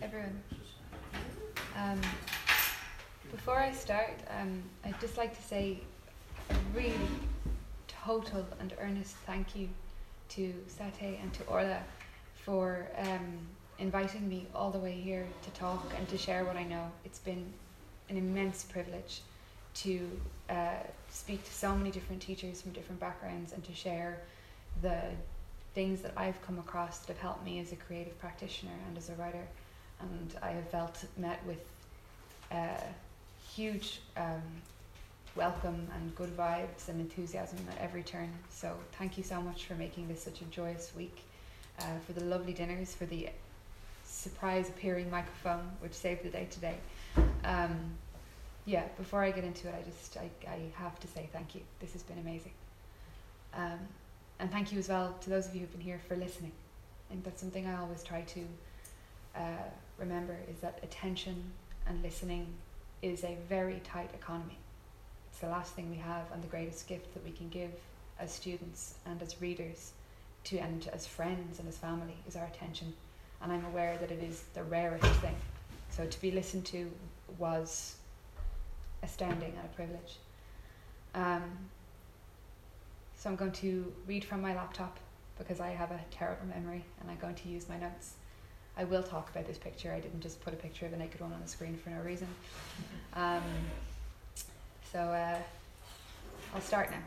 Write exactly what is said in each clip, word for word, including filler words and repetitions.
everyone. Um, before I start, um, I'd just like to say a really total and earnest thank you to Sate and to Orla for um, inviting me all the way here to talk and to share what I know. It's been an immense privilege to uh, speak to so many different teachers from different backgrounds and to share the things that I've come across that have helped me as a creative practitioner and as a writer. And I have felt met with uh, huge um, welcome and good vibes and enthusiasm at every turn. So thank you so much for making this such a joyous week, uh, for the lovely dinners, for the surprise appearing microphone which saved the day today. Um, yeah, before I get into it, I just I, I have to say thank you. This has been amazing. Um, and thank you as well to those of you who've been here for listening. I think that's something I always try to uh, remember, is that attention and listening is a very tight economy. It's the last thing we have and the greatest gift that we can give as students and as readers to and as friends and as family is our attention. And I'm aware that it is the rarest thing. So to be listened to was astounding and a privilege. Um, so I'm going to read from my laptop because I have a terrible memory and I'm going to use my notes. I will talk about this picture. I didn't just put a picture of a naked one on the screen for no reason. Um, so uh, I'll start now.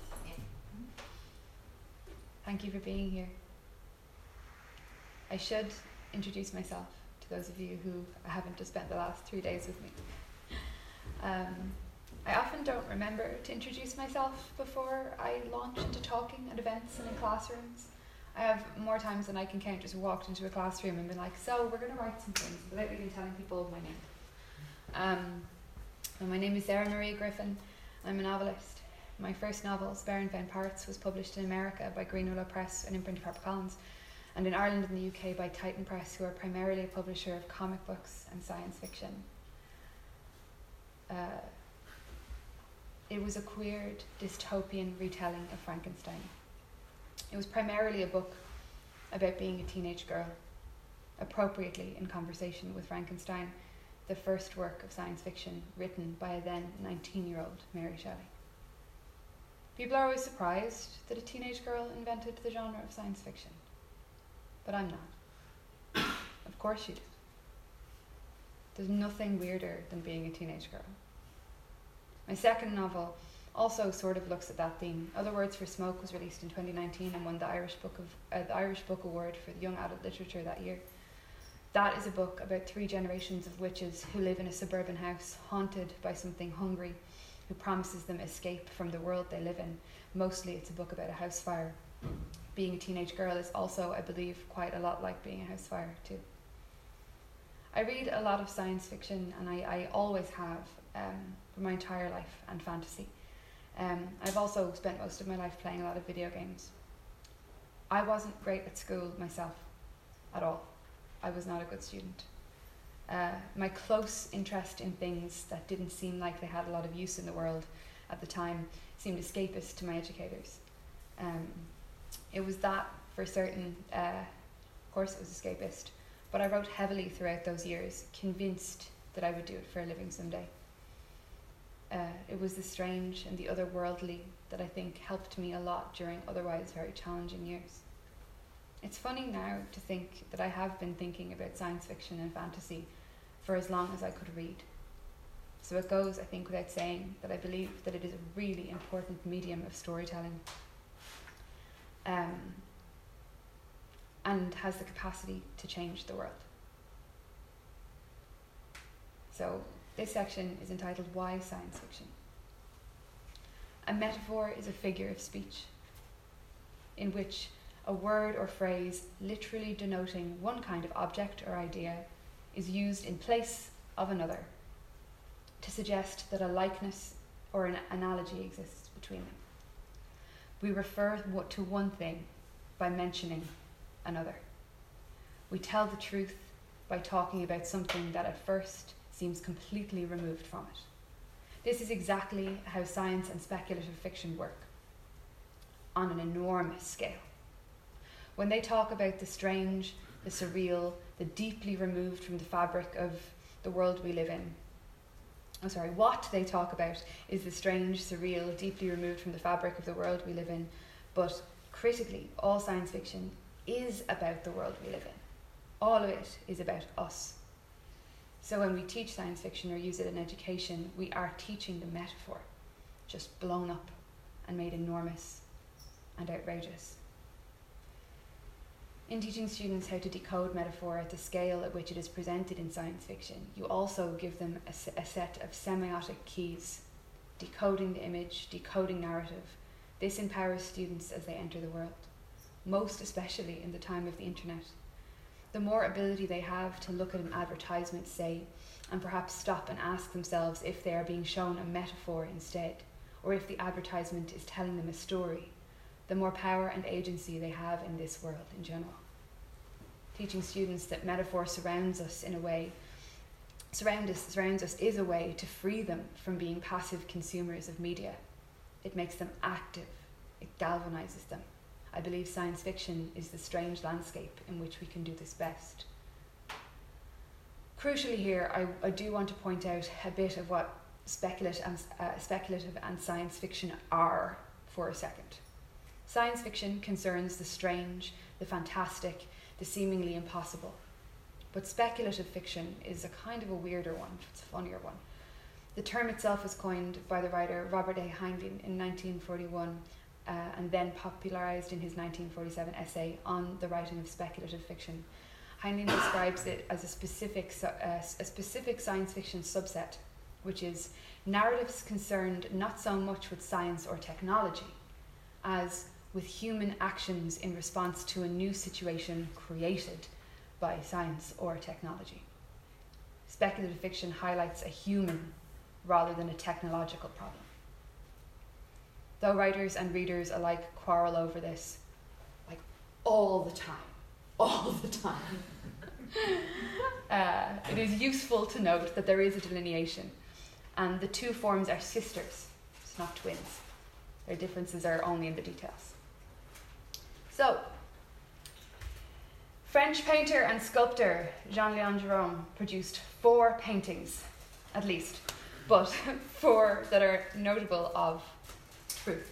Thank you for being here. I should introduce myself to those of you who haven't just spent the last three days with me. Um, I often don't remember to introduce myself before I launch into talking at events and in classrooms. I have more times than I can count just walked into a classroom and been like, so we're going to write some things without even telling people my name. Um, and my name is Sarah Marie Griffin. I'm a novelist. My first novel, Sparenfound Parts, was published in America by Green Willow Press and imprint of HarperCollins, and in Ireland and the U K by Titan Press, who are primarily a publisher of comic books and science fiction. Uh, it was a queered, dystopian retelling of Frankenstein. It was primarily a book about being a teenage girl, appropriately in conversation with Frankenstein, the first work of science fiction written by a then nineteen-year-old Mary Shelley. People are always surprised that a teenage girl invented the genre of science fiction, but I'm not. Of course she did. There's nothing weirder than being a teenage girl. My second novel also sort of looks at that theme. Other Words for Smoke was released in twenty nineteen and won the Irish Book of uh, the Irish Book Award for Young Adult Literature that year. That is a book about three generations of witches who live in a suburban house haunted by something hungry who promises them escape from the world they live in. Mostly it's a book about a house fire. Being a teenage girl is also, I believe, quite a lot like being a house fire too. I read a lot of science fiction, and I, I always have um, for my entire life, and fantasy. Um, I've also spent most of my life playing a lot of video games. I wasn't great at school myself, at all. I was not a good student. Uh, my close interest in things that didn't seem like they had a lot of use in the world at the time seemed escapist to my educators. Um, it was that for certain, uh, of course it was escapist, but I wrote heavily throughout those years, convinced that I would do it for a living someday. Uh, it was the strange and the otherworldly that I think helped me a lot during otherwise very challenging years. It's funny now to think that I have been thinking about science fiction and fantasy for as long as I could read. So it goes, I think, without saying that I believe that it is a really important medium of storytelling, um, and has the capacity to change the world. So this section is entitled Why Science Fiction? A metaphor is a figure of speech in which a word or phrase literally denoting one kind of object or idea is used in place of another to suggest that a likeness or an analogy exists between them. We refer to one thing by mentioning another. We tell the truth by talking about something that at first seems completely removed from it. This is exactly how science and speculative fiction work, on an enormous scale. When they talk about the strange, the surreal, the deeply removed from the fabric of the world we live in. I'm sorry, what they talk about is the strange, surreal, deeply removed from the fabric of the world we live in, but critically, all science fiction is about the world we live in. All of it is about us. So when we teach science fiction or use it in education, we are teaching the metaphor, just blown up and made enormous and outrageous. In teaching students how to decode metaphor at the scale at which it is presented in science fiction, you also give them a, a set of semiotic keys, decoding the image, decoding narrative. This empowers students as they enter the world, most especially in the time of the internet. The more ability they have to look at an advertisement, say, and perhaps stop and ask themselves if they are being shown a metaphor instead, or if the advertisement is telling them a story, the more power and agency they have in this world in general. Teaching students that metaphor surrounds us in a way, surround us, surrounds us is a way to free them from being passive consumers of media. It makes them active. It galvanizes them. I believe science fiction is the strange landscape in which we can do this best. Crucially here, I, I do want to point out a bit of what speculative and, uh, speculative and science fiction are for a second. Science fiction concerns the strange, the fantastic, the seemingly impossible. But speculative fiction is a kind of a weirder one, it's a funnier one. The term itself was coined by the writer Robert A. Heinlein in nineteen forty-one uh, and then popularized in his nineteen forty-seven essay on the writing of speculative fiction. Heinlein describes it as a specific, uh, a specific science fiction subset, which is narratives concerned not so much with science or technology as with human actions in response to a new situation created by science or technology. Speculative fiction highlights a human rather than a technological problem. Though writers and readers alike quarrel over this, like all the time, all the time, uh, it is useful to note that there is a delineation, and the two forms are sisters, it's not twins. Their differences are only in the details. So, French painter and sculptor Jean-Léon Gérôme produced four paintings, at least, but four that are notable of truth.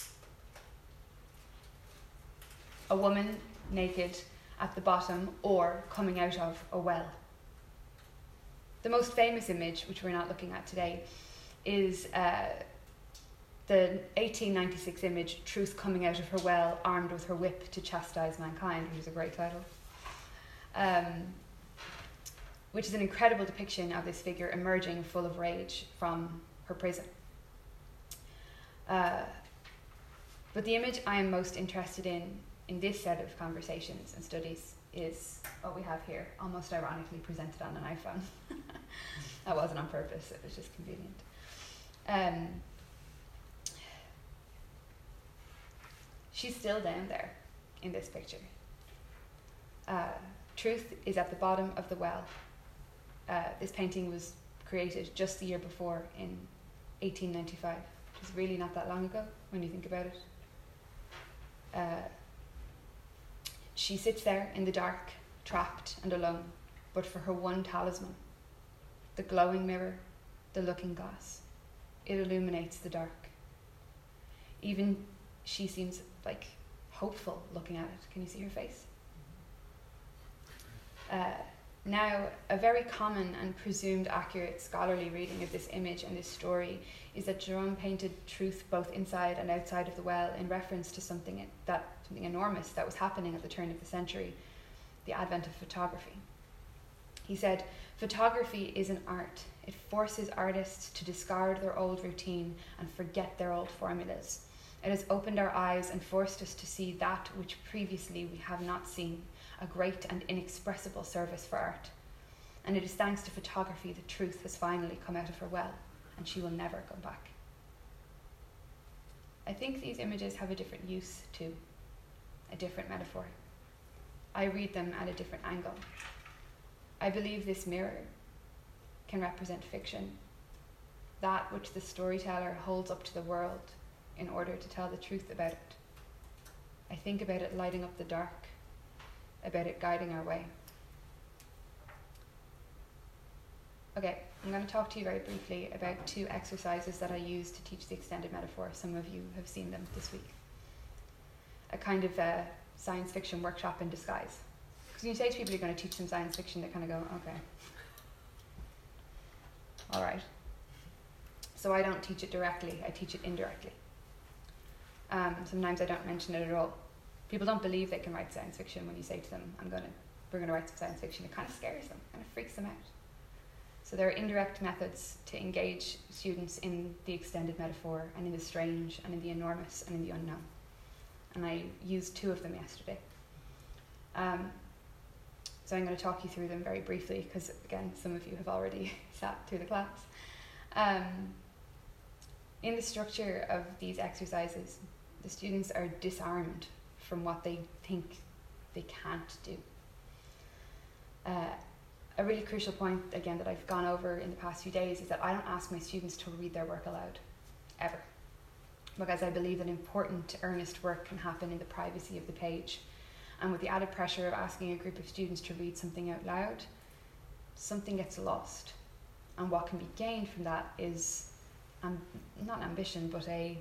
A woman naked at the bottom or coming out of a well. The most famous image, which we're not looking at today, is uh, the eighteen ninety-six image, Truth Coming Out of Her Well, Armed with Her Whip to Chastise Mankind, which is a great title. Um, which is an incredible depiction of this figure emerging full of rage from her prison. Uh, but the image I am most interested in in this set of conversations and studies is what we have here, almost ironically presented on an iPhone. That wasn't on purpose, it was just convenient. Um, she's still down there in this picture. Uh, Truth is at the bottom of the well. Uh, this painting was created just the year before in eighteen ninety-five, which is really not that long ago when you think about it. Uh, she sits there in the dark, trapped and alone, but for her one talisman, the glowing mirror, the looking glass. It illuminates the dark. Even she seems like hopeful looking at it. Can you see her face? Uh, now, a very common and presumed accurate scholarly reading of this image and this story is that Gérôme painted truth both inside and outside of the well in reference to something that something enormous that was happening at the turn of the century, the advent of photography. He said, "Photography is an art. It forces artists to discard their old routine and forget their old formulas. It has opened our eyes and forced us to see that which previously we have not seen, a great and inexpressible service for art. And it is thanks to photography that truth has finally come out of her well, and she will never come back." I think these images have a different use too, a different metaphor. I read them at a different angle. I believe this mirror can represent fiction, that which the storyteller holds up to the world in order to tell the truth about it. I think about it lighting up the dark, about it guiding our way. Okay, I'm going to talk to you very briefly about two exercises that I use to teach the extended metaphor. Some of you have seen them this week. A kind of uh, science fiction workshop in disguise. Because when you say to people you're going to teach them science fiction, they kind of go, okay. All right. So I don't teach it directly, I teach it indirectly. Um, sometimes I don't mention it at all. People don't believe they can write science fiction when you say to them, I'm going to, we're going to write some science fiction. It kind of scares them, kind of freaks them out. So there are indirect methods to engage students in the extended metaphor and in the strange and in the enormous and in the unknown. And I used two of them yesterday. Um, so I'm going to talk you through them very briefly because, again, some of you have already sat through the class. Um, in the structure of these exercises, the students are disarmed from what they think they can't do. Uh, A really crucial point, again, that I've gone over in the past few days is that I don't ask my students to read their work aloud, ever. Because I believe that important, earnest work can happen in the privacy of the page. And with the added pressure of asking a group of students to read something out loud, something gets lost. And what can be gained from that is, um, not ambition, but a,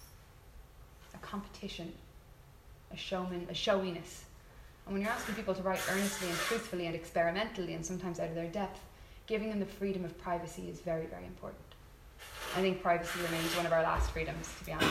a competition, a showman, a showiness. And when you're asking people to write earnestly and truthfully and experimentally and sometimes out of their depth, giving them the freedom of privacy is very, very important. I think privacy remains one of our last freedoms, to be honest.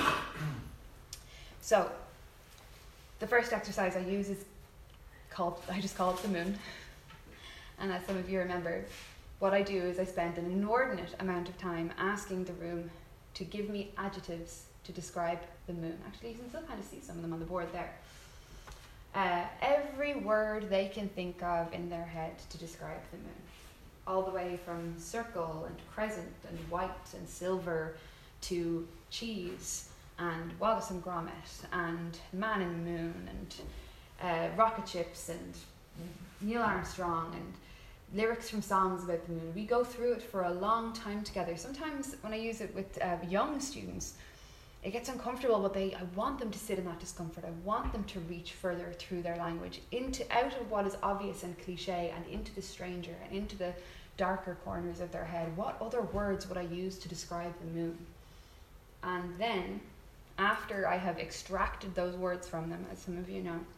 So, the first exercise I use is called, I just call it the moon. And as some of you remember, what I do is I spend an inordinate amount of time asking the room to give me adjectives to describe the moon. Actually, you can still kind of see some of them on the board there. Uh, every word they can think of in their head to describe the moon. All the way from circle and crescent and white and silver to cheese and Wallace and Gromit and Man in the Moon and uh, rocket ships and Neil Armstrong and lyrics from songs about the moon. We go through it for a long time together. Sometimes when I use it with uh, young students, it gets uncomfortable, but they, I want them to sit in that discomfort. I want them to reach further through their language, into out of what is obvious and cliche and into the stranger and into the darker corners of their head. What other words would I use to describe the moon? And then, after I have extracted those words from them, as some of you know,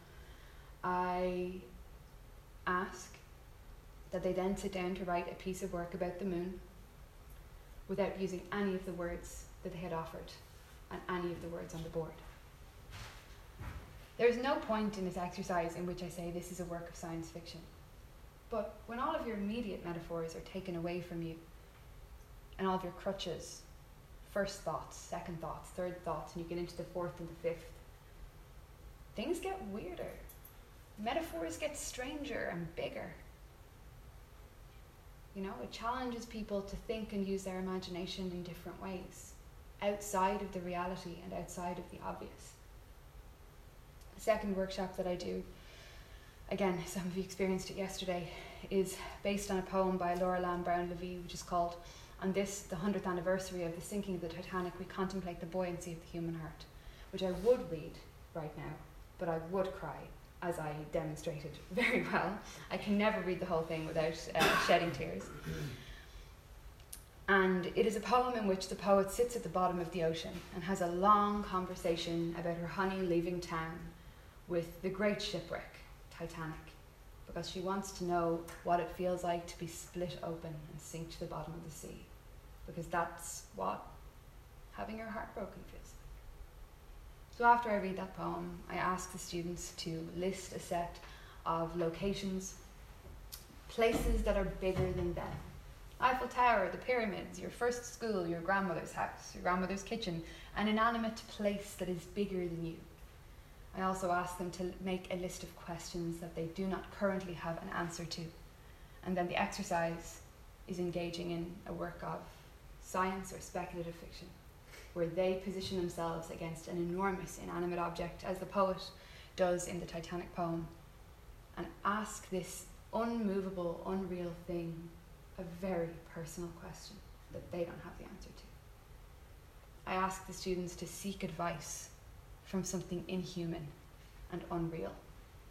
I ask that they then sit down to write a piece of work about the moon without using any of the words that they had offered and any of the words on the board. There is no point in this exercise in which I say this is a work of science fiction. But when all of your immediate metaphors are taken away from you, and all of your crutches, first thoughts, second thoughts, third thoughts, and you get into the fourth and the fifth, things get weirder. Metaphors get stranger and bigger. You know, it challenges people to think and use their imagination in different ways, outside of the reality and outside of the obvious. The second workshop that I do, again, some of you experienced it yesterday, is based on a poem by Laura Lamb Brown-Levy, which is called, on this, the hundredth anniversary of the sinking of the Titanic, we contemplate the buoyancy of the human heart, which I would read right now, but I would cry, as I demonstrated very well. I can never read the whole thing without uh, shedding tears. And it is a poem in which the poet sits at the bottom of the ocean and has a long conversation about her honey leaving town with the great shipwreck, Titanic, because she wants to know what it feels like to be split open and sink to the bottom of the sea, because that's what having your heart broken feels like. So after I read that poem, I ask the students to list a set of locations, places that are bigger than them. Eiffel Tower, the pyramids, your first school, your grandmother's house, your grandmother's kitchen, an inanimate place that is bigger than you. I also ask them to make a list of questions that they do not currently have an answer to. And then the exercise is engaging in a work of science or speculative fiction, where they position themselves against an enormous inanimate object, as the poet does in the Titanic poem, and ask this unmovable, unreal thing a very personal question that they don't have the answer to. I ask the students to seek advice from something inhuman and unreal.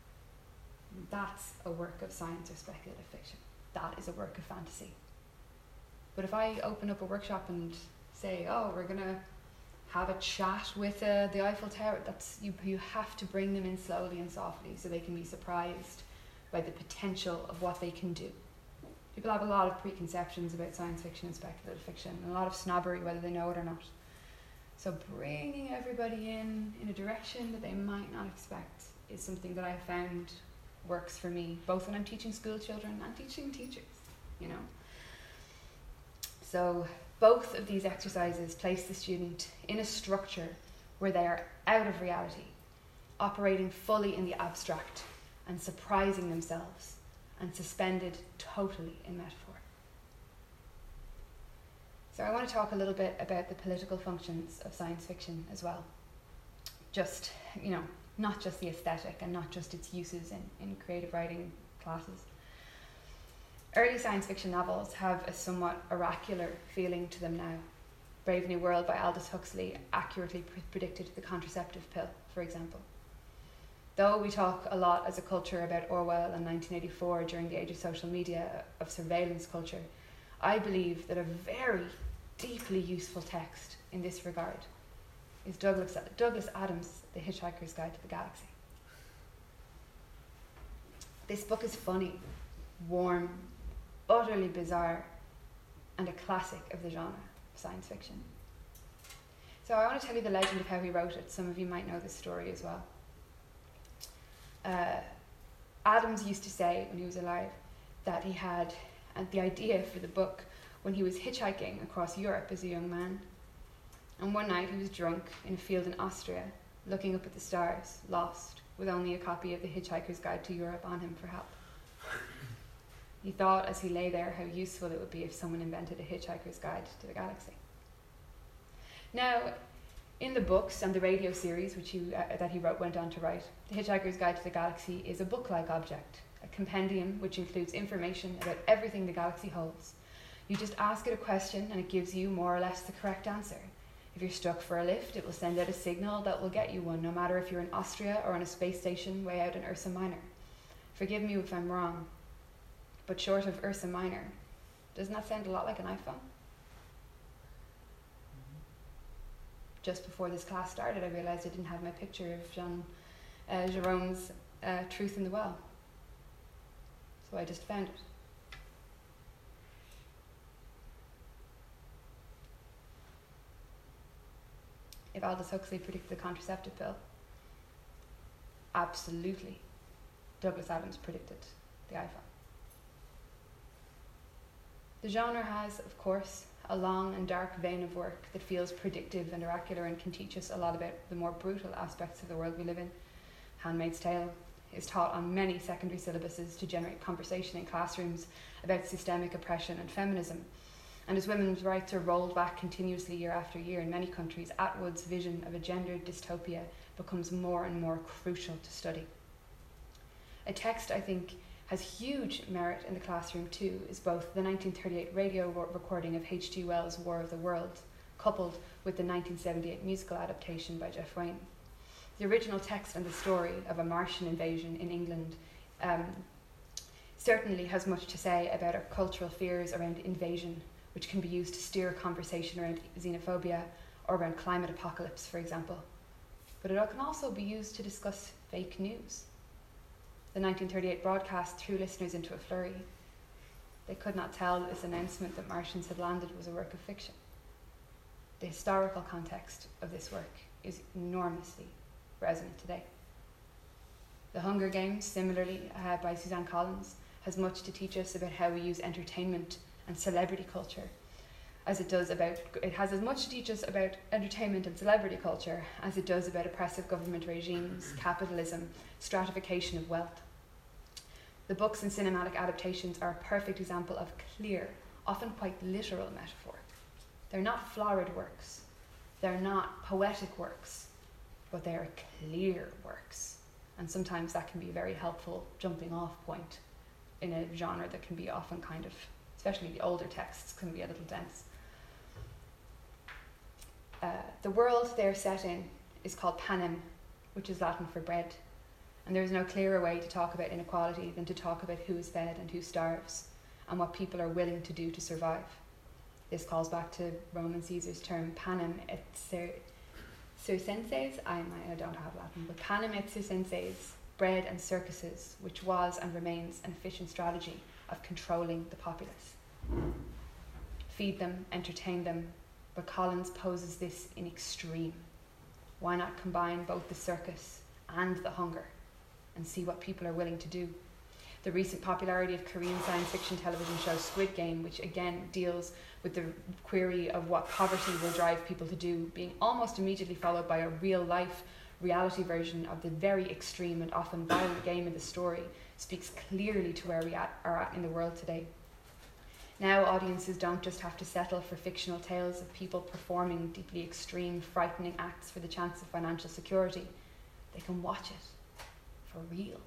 That's a work of science or speculative fiction. That is a work of fantasy. But if I open up a workshop and say, oh, we're going to have a chat with uh, the Eiffel Tower, that's you, you have to bring them in slowly and softly so they can be surprised by the potential of what they can do. People have a lot of preconceptions about science fiction and speculative fiction, and a lot of snobbery, whether they know it or not. So bringing everybody in in a direction that they might not expect is something that I have found works for me, both when I'm teaching school children and teaching teachers, you know. So both of these exercises place the student in a structure where they are out of reality, operating fully in the abstract and surprising themselves, and suspended totally in metaphor. So I want to talk a little bit about the political functions of science fiction as well. Just, you know, not just the aesthetic and not just its uses in, in creative writing classes. Early science fiction novels have a somewhat oracular feeling to them now. Brave New World by Aldous Huxley accurately pre- predicted the contraceptive pill, for example. Though we talk a lot as a culture about Orwell and nineteen eighty-four during the age of social media, of surveillance culture, I believe that a very deeply useful text in this regard is Douglas, Douglas Adams' The Hitchhiker's Guide to the Galaxy. This book is funny, warm, utterly bizarre, and a classic of the genre of science fiction. So I want to tell you the legend of how he wrote it. Some of you might know this story as well. Uh, Adams used to say when he was alive that he had uh, the idea for the book when he was hitchhiking across Europe as a young man. And one night he was drunk in a field in Austria, looking up at the stars, lost, with only a copy of The Hitchhiker's Guide to Europe on him for help. He thought as he lay there how useful it would be if someone invented a Hitchhiker's Guide to the Galaxy. Now, in the books and the radio series which he, uh, that he wrote, went on to write, The Hitchhiker's Guide to the Galaxy is a book-like object, a compendium which includes information about everything the galaxy holds. You just ask it a question and it gives you more or less the correct answer. If you're stuck for a lift, it will send out a signal that will get you one, no matter if you're in Austria or on a space station way out in Ursa Minor. Forgive me if I'm wrong, but short of Ursa Minor, doesn't that sound a lot like an iPhone? Just before this class started, I realised I didn't have my picture of Jean uh, Gérome's uh, Truth in the Well. So I just found it. If Aldous Huxley predicted the contraceptive pill, absolutely, Douglas Adams predicted the iPhone. The genre has, of course, a long and dark vein of work that feels predictive and oracular and can teach us a lot about the more brutal aspects of the world we live in. Handmaid's Tale is taught on many secondary syllabuses to generate conversation in classrooms about systemic oppression and feminism. And as women's rights are rolled back continuously year after year in many countries, Atwood's vision of a gendered dystopia becomes more and more crucial to study. A text, I think, has huge merit in the classroom too is both the nineteen thirty-eight radio recording of H G Wells' War of the Worlds, coupled with the nineteen seventy-eight musical adaptation by Jeff Wayne. The original text and the story of a Martian invasion in England um, certainly has much to say about our cultural fears around invasion, which can be used to steer conversation around xenophobia or around climate apocalypse, for example. But it can also be used to discuss fake news. The nineteen thirty-eight broadcast threw listeners into a flurry. They could not tell that this announcement that Martians had landed was a work of fiction. The historical context of this work is enormously resonant today. The Hunger Games, similarly uh, by Suzanne Collins, has much to teach us about how we use entertainment and celebrity culture as it does about, it has as much to teach us about entertainment and celebrity culture as it does about oppressive government regimes, capitalism, stratification of wealth. The books and cinematic adaptations are a perfect example of clear, often quite literal metaphor. They're not florid works, they're not poetic works, but they are clear works. And sometimes that can be a very helpful jumping off point in a genre that can be often kind of, especially the older texts, can be a little dense. Uh, the world they're set in is called panem, which is Latin for bread. And there is no clearer way to talk about inequality than to talk about who is fed and who starves, and what people are willing to do to survive. This calls back to Roman Caesar's term panem et cir- circenses, I, I don't have Latin, but panem et circenses, bread and circuses, which was and remains an efficient strategy of controlling the populace. Feed them, entertain them, but Collins poses this in extreme. Why not combine both the circus and the hunger and see what people are willing to do? The recent popularity of Korean science fiction television show Squid Game, which again deals with the query of what poverty will drive people to do, being almost immediately followed by a real-life reality version of the very extreme and often violent game in the story, speaks clearly to where we at, are at in the world today. Now audiences don't just have to settle for fictional tales of people performing deeply extreme, frightening acts for the chance of financial security. They can watch it for real.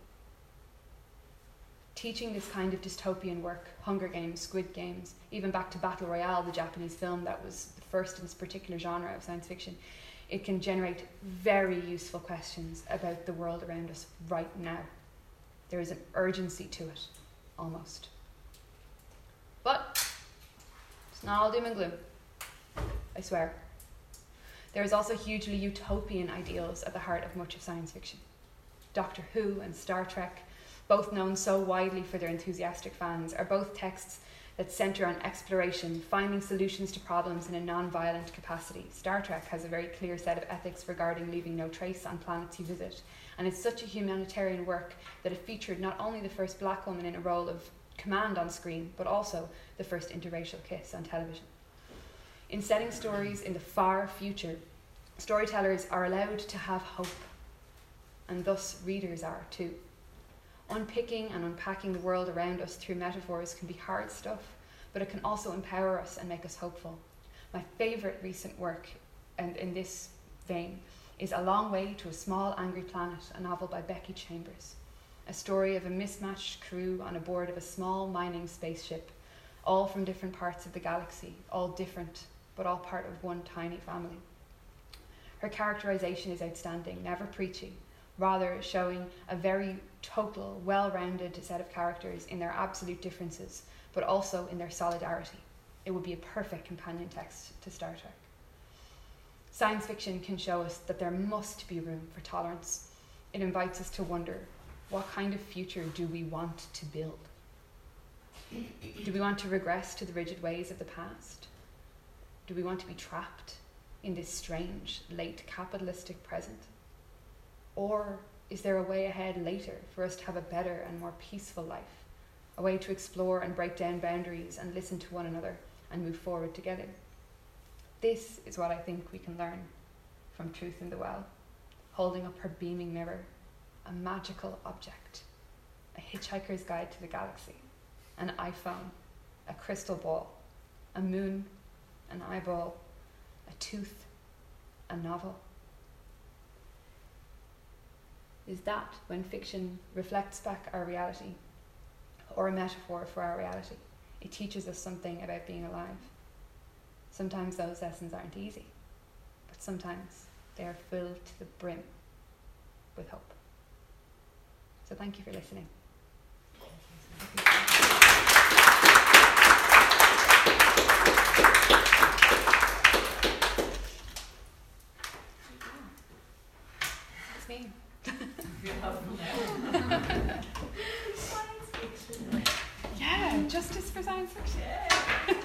Teaching this kind of dystopian work, Hunger Games, Squid Games, even back to Battle Royale, the Japanese film that was the first in this particular genre of science fiction, it can generate very useful questions about the world around us right now. There is an urgency to it, almost. But it's not all doom and gloom, I swear. There is also hugely utopian ideals at the heart of much of science fiction. Doctor Who and Star Trek, both known so widely for their enthusiastic fans, are both texts that centre on exploration, finding solutions to problems in a non-violent capacity. Star Trek has a very clear set of ethics regarding leaving no trace on planets you visit, and it's such a humanitarian work that it featured not only the first black woman in a role of command on screen, but also the first interracial kiss on television. In setting stories in the far future, storytellers are allowed to have hope, and thus readers are too. Unpicking and unpacking the world around us through metaphors can be hard stuff, but it can also empower us and make us hopeful. My favourite recent work, and in this vein, is A Long Way to a Small Angry Planet, a novel by Becky Chambers. A story of a mismatched crew on a board of a small mining spaceship, all from different parts of the galaxy, all different, but all part of one tiny family. Her characterization is outstanding, never preachy, rather showing a very total, well-rounded set of characters in their absolute differences, but also in their solidarity. It would be a perfect companion text to Star Trek. Science fiction can show us that there must be room for tolerance. It invites us to wonder, what kind of future do we want to build? Do we want to regress to the rigid ways of the past? Do we want to be trapped in this strange, late capitalistic present? Or is there a way ahead later for us to have a better and more peaceful life? A way to explore and break down boundaries and listen to one another and move forward together? This is what I think we can learn from Truth in the Well, holding up her beaming mirror, a magical object, a hitchhiker's guide to the galaxy, an iPhone, a crystal ball, a moon, an eyeball, a tooth, a novel. Is that when fiction reflects back our reality, or a metaphor for our reality? It teaches us something about being alive. Sometimes those lessons aren't easy, but sometimes they are filled to the brim with hope. So thank you for listening. It's me. Yeah, justice for science fiction. Yeah.